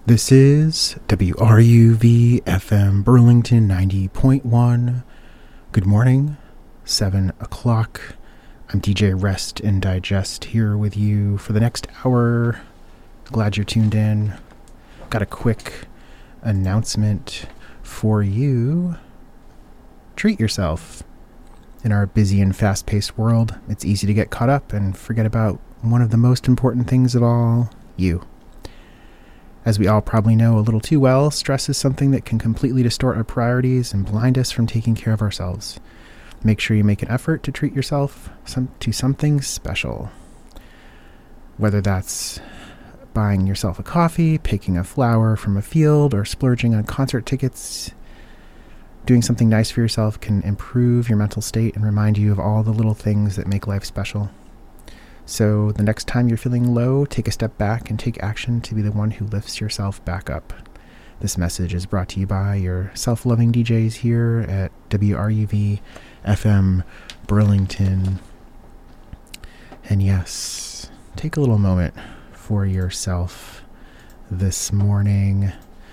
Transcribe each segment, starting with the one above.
This is WRUV FM Burlington 90.1. Good morning, 7 o'clock. I'm DJ Rest and Digest here with you for the next hour. Glad you're tuned in. Got a quick announcement for you. Treat yourself. In our busy and fast-paced world, it's easy to get caught up and forget about one of the most important things of all, you. As we all probably know a little too well, stress is something that can completely distort our priorities and blind us from taking care of ourselves. Make sure you make an effort to treat yourself to something special. Whether that's buying yourself a coffee, picking a flower from a field, or splurging on concert tickets, doing something nice for yourself can improve your mental state and remind you of all the little things that make life special. So the next time you're feeling low, take a step back and take action to be the one who lifts yourself back up. This message is brought to you by your self-loving DJs here at WRUV FM Burlington. And yes, take a little moment for yourself this morning.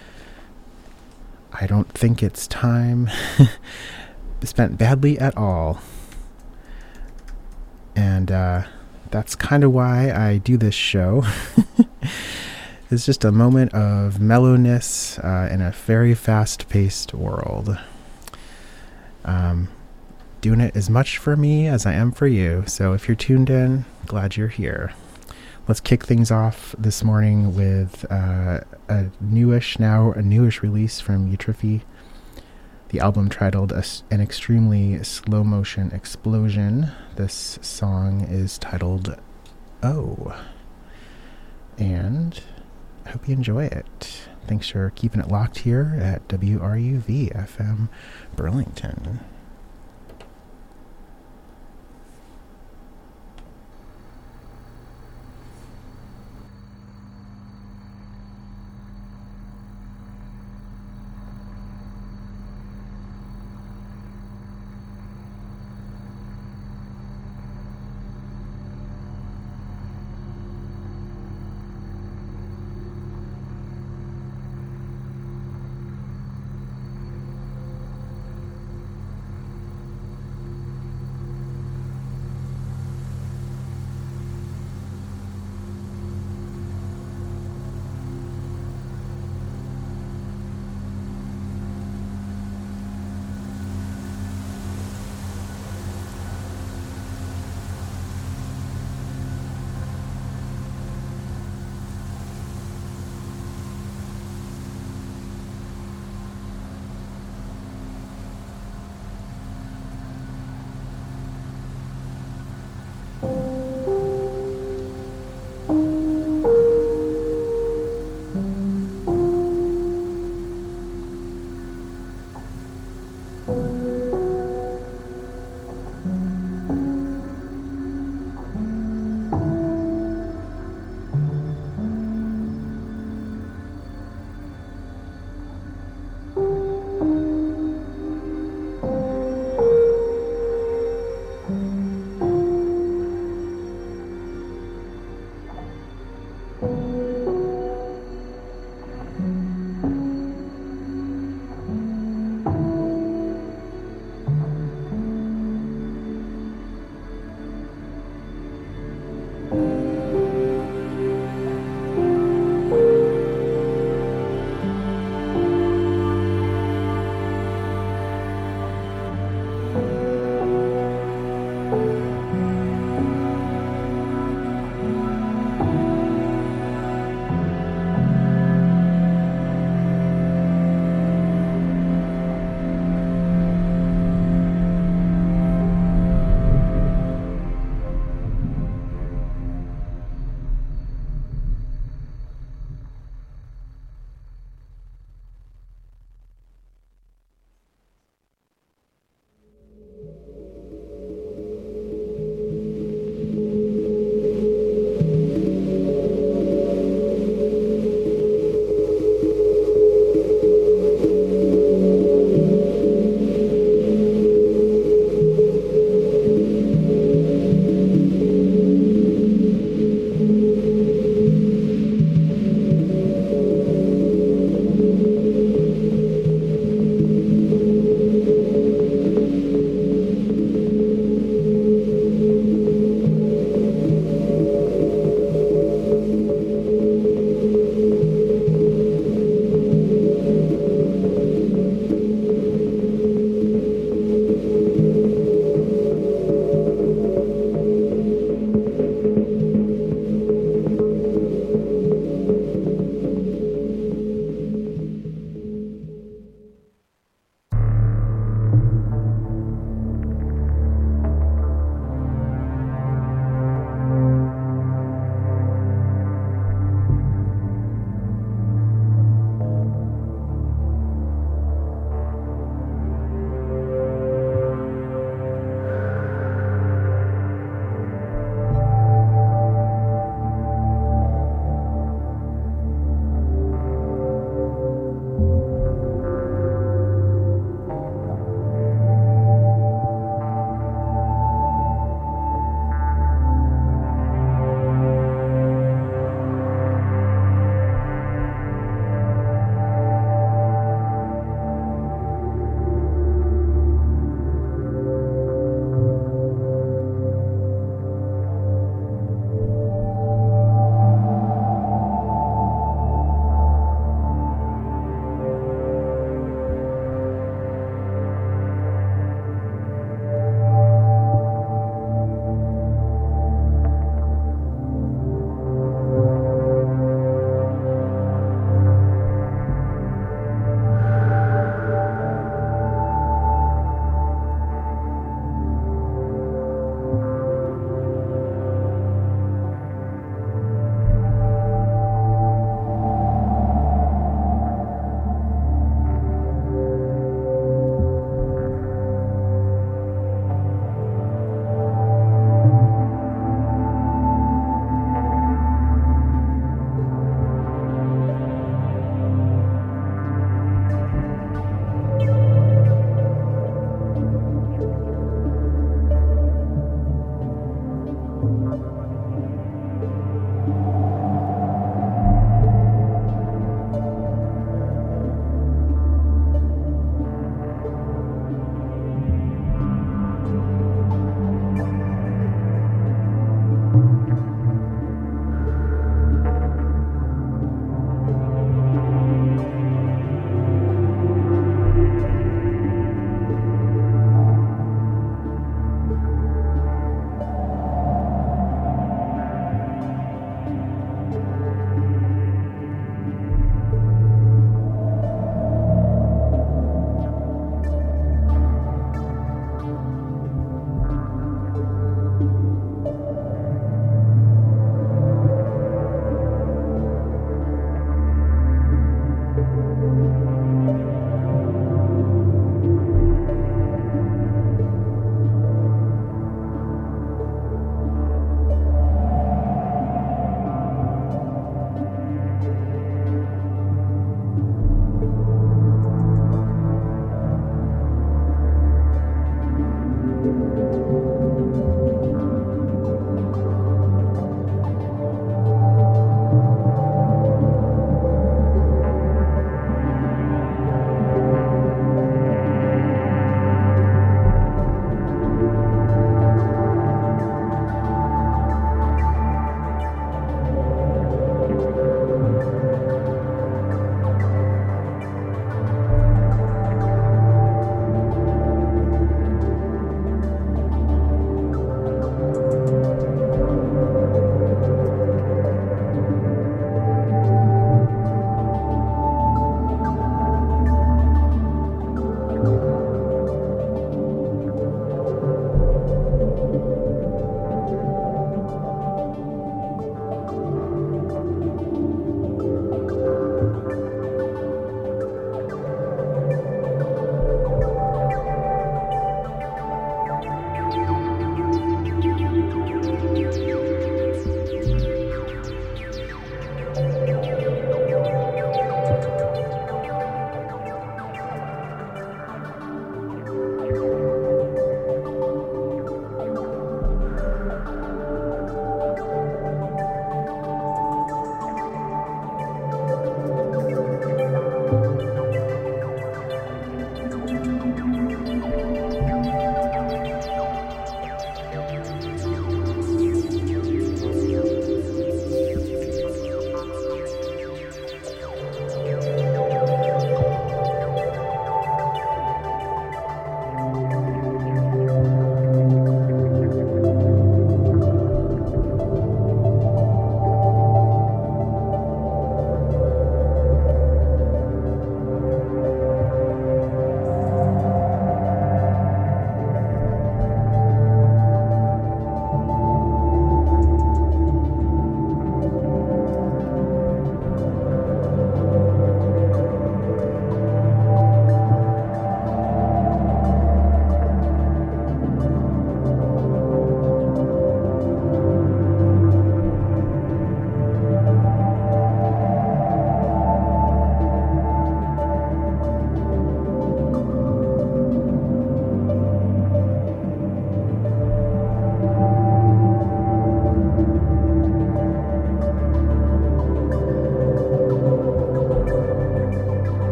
I don't think it's time spent badly at all. And that's kind of why I do this show. It's just a moment of mellowness in a very fast-paced world. Doing it as much for me as I am for you. So if you're tuned in, glad you're here. Let's kick things off this morning with a newish release from Eutrophy. The album titled An Extremely Slow Motion Explosion. This song is titled Oh. And I hope you enjoy it. Thanks for keeping it locked here at WRUV FM Burlington.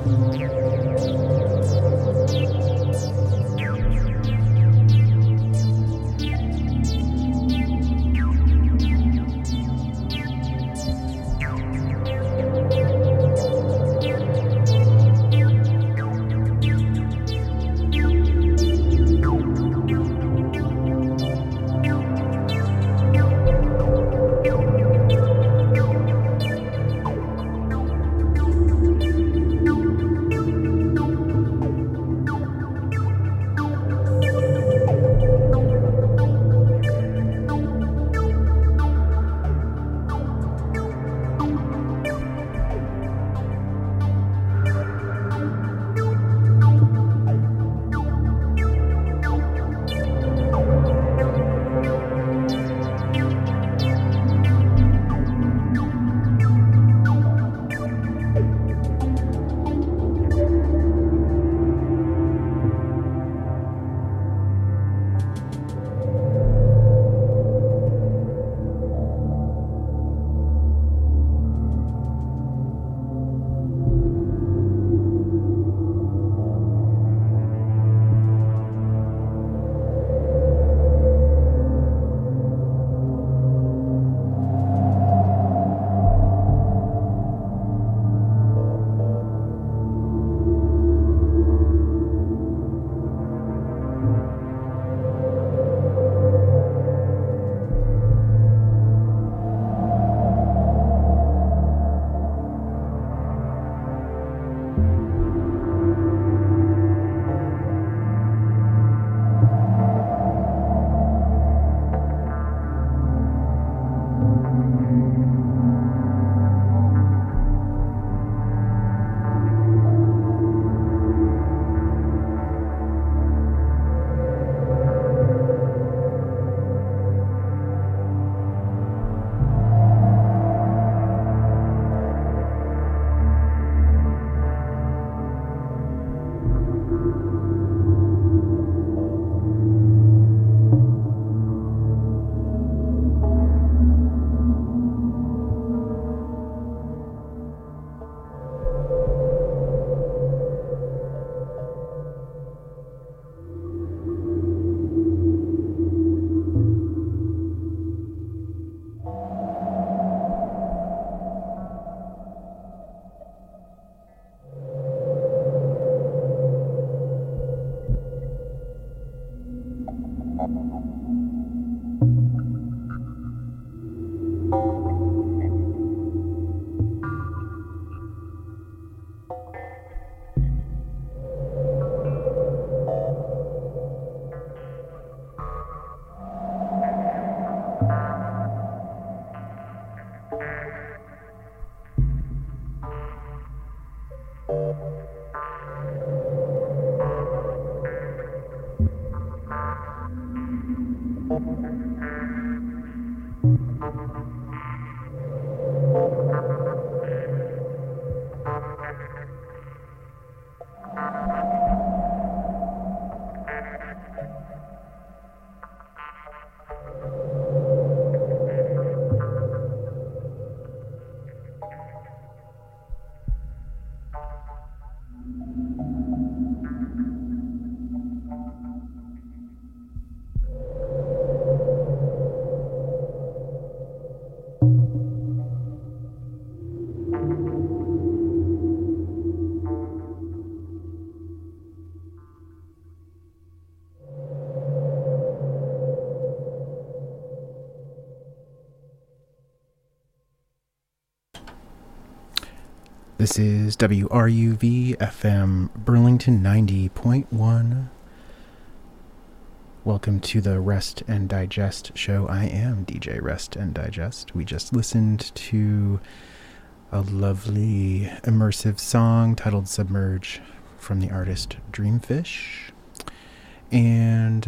This is WRUV FM Burlington 90.1. Welcome to the Rest and Digest show. I am DJ Rest and Digest. We just listened to a lovely immersive song titled Submerge from the artist Dreamfish. And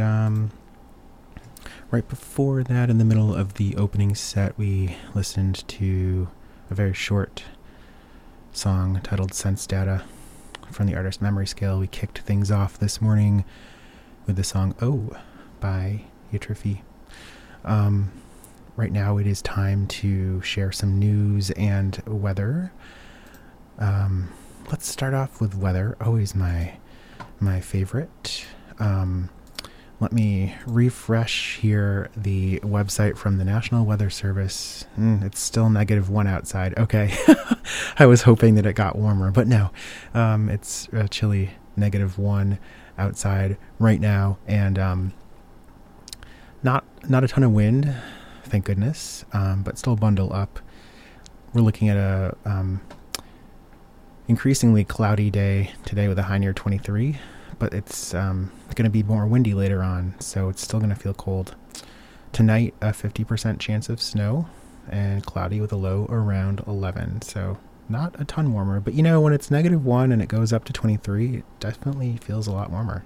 right before that, in the middle of the opening set, we listened to a very short song titled Sense Data from the artist Memory Scale. We kicked things off this morning with the song Oh by Eutrophy. Right now it is time to share some news and weather. let's start off with weather. Always my favorite. Let me refresh here the website from the National Weather Service. It's still -1 outside. Okay. I was hoping that it got warmer, but no. It's a chilly -1 outside right now, and not a ton of wind, thank goodness, but still bundle up. We're looking at a increasingly cloudy day today with a high near 23. But it's going to be more windy later on, so it's still going to feel cold. Tonight, a 50% chance of snow, and cloudy with a low around 11. So not a ton warmer, but when it's -1 and it goes up to 23, it definitely feels a lot warmer.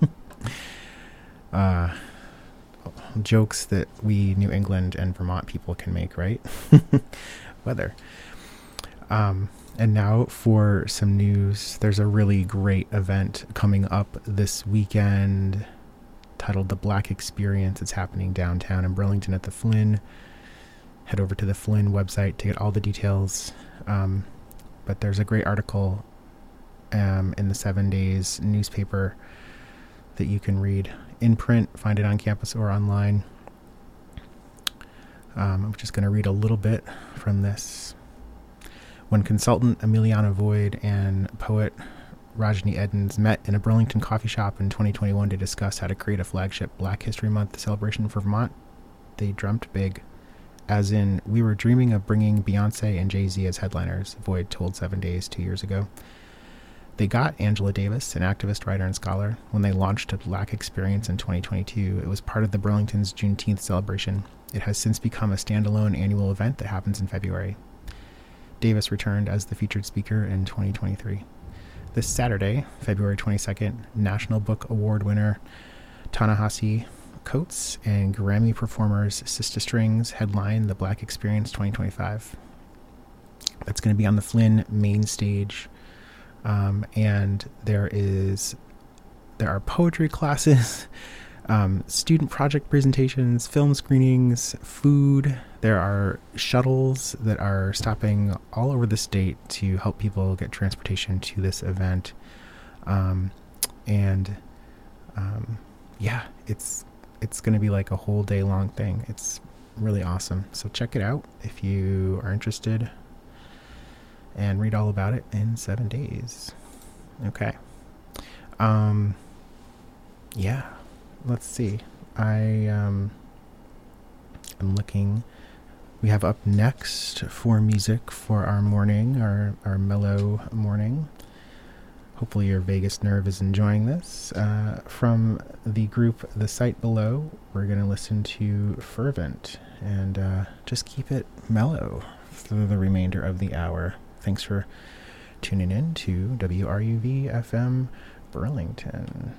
Jokes that we New England and Vermont people can make, right? Weather. And now for some news. There's a really great event coming up this weekend titled The Black Experience. It's happening downtown in Burlington at the Flynn. Head over to the Flynn website to get all the details. But there's a great article in the 7 Days newspaper that you can read in print, find it on campus or online. I'm just going to read a little bit from this. When consultant Emiliana Void and poet Rajni Edens met in a Burlington coffee shop in 2021 to discuss how to create a flagship Black History Month celebration for Vermont, they dreamt big. As in, we were dreaming of bringing Beyonce and Jay-Z as headliners, Void told 7 Days 2 years ago. They got Angela Davis, an activist, writer, and scholar. When they launched a Black Experience in 2022, it was part of the Burlington's Juneteenth celebration. It has since become a standalone annual event that happens in February. Davis returned as the featured speaker in 2023. This Saturday, February 22nd, National Book Award winner Ta-Nehisi Coates and Grammy performers Sista Strings headline the Black Experience 2025. That's going to be on the Flynn main stage, and there are poetry classes, student project presentations, film screenings, food. There are shuttles that are stopping all over the state to help people get transportation to this event. It's going to be like a whole day long thing. It's really awesome. So check it out if you are interested, and read all about it in 7 days. Okay. Let's see. I'm looking. We have up next for music for our morning, our mellow morning. Hopefully your vagus nerve is enjoying this. From the group The Site Below, we're going to listen to Fervent, and just keep it mellow through the remainder of the hour. Thanks for tuning in to WRUV FM Burlington.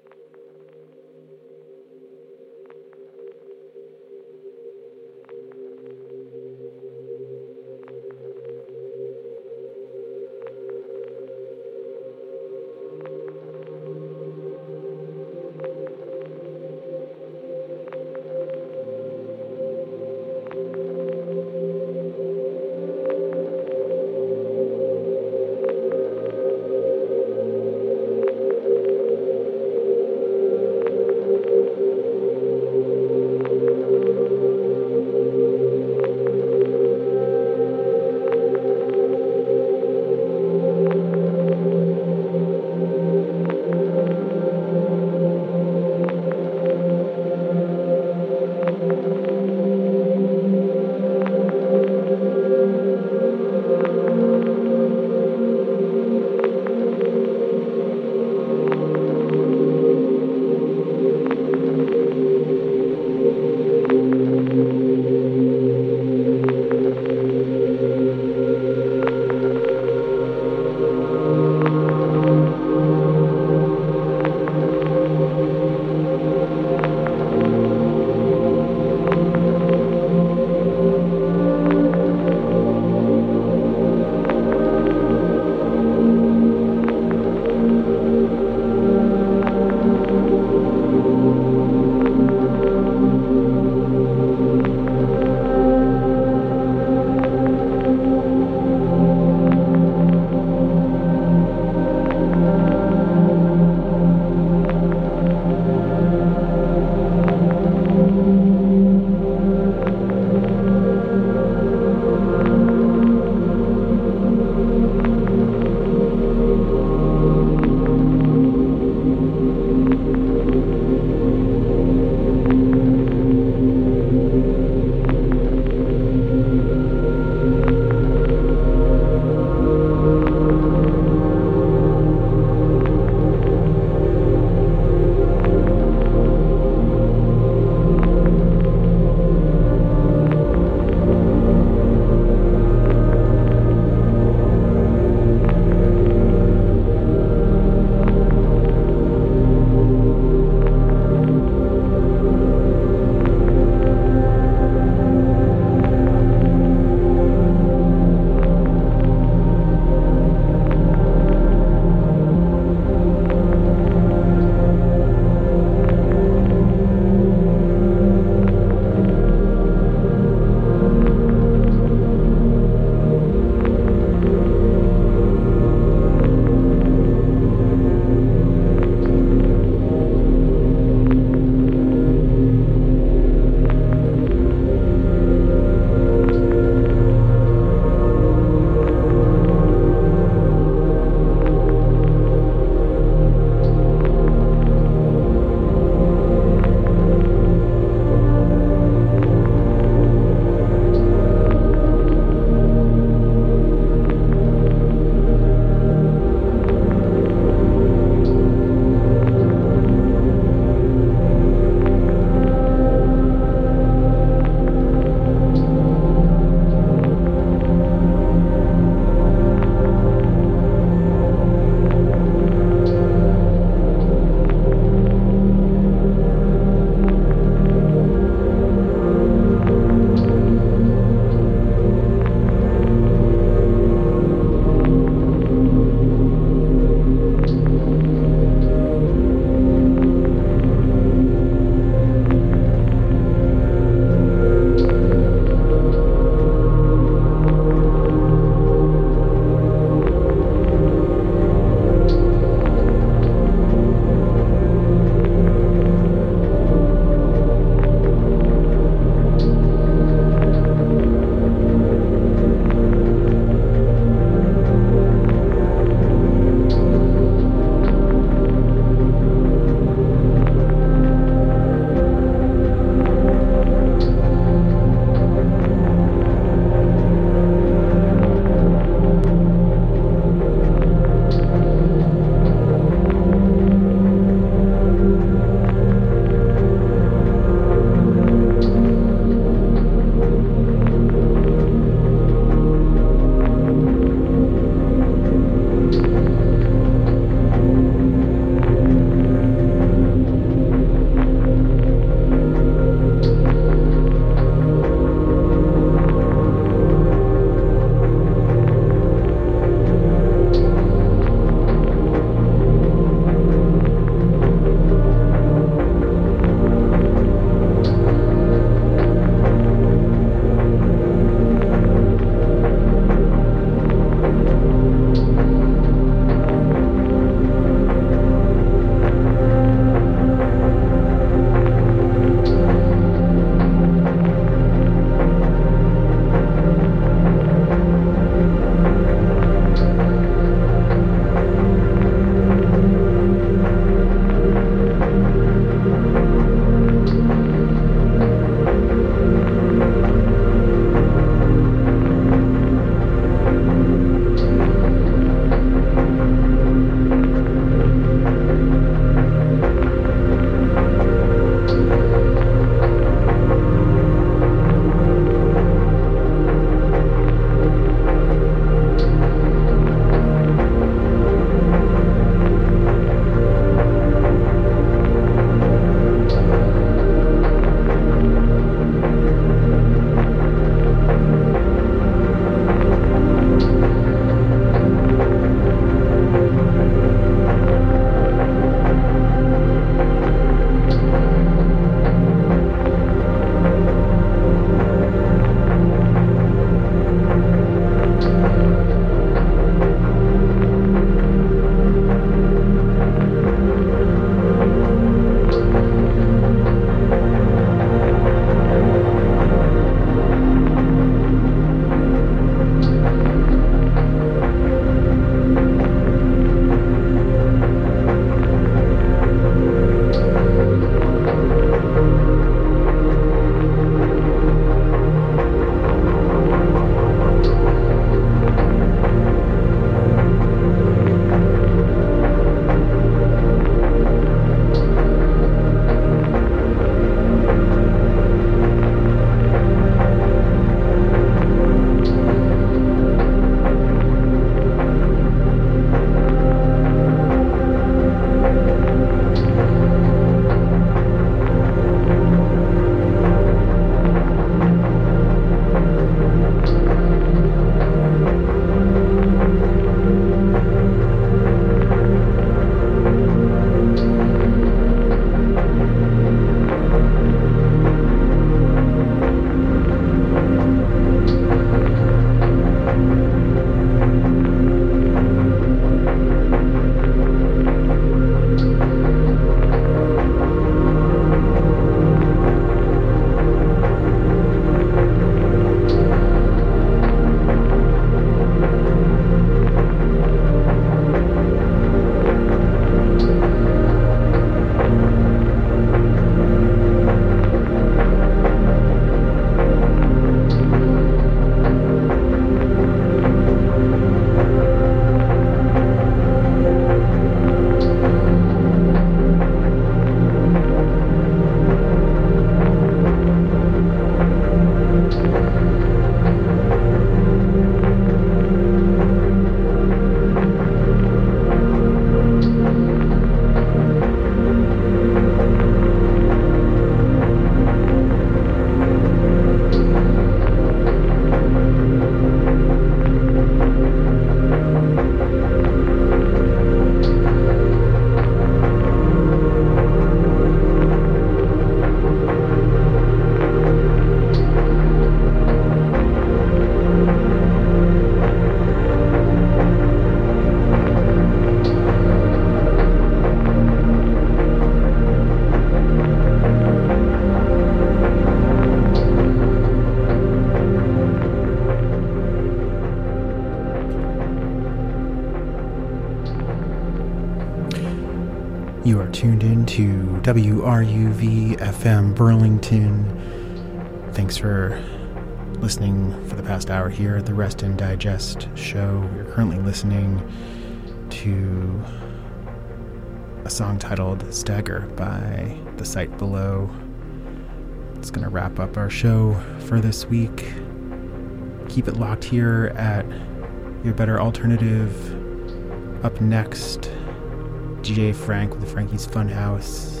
You are tuned in to WRUV FM Burlington. Thanks for listening for the past hour here at the Rest and Digest show. We're currently listening to a song titled Stagger by The Sight Below. It's going to wrap up our show for this week. Keep it locked here at Your Better Alternative. Up next, DJ Frank with the Frankie's Funhouse.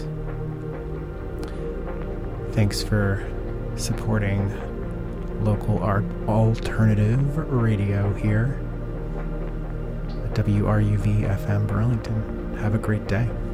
Thanks for supporting local art alternative radio here at WRUV FM Burlington. Have a great day.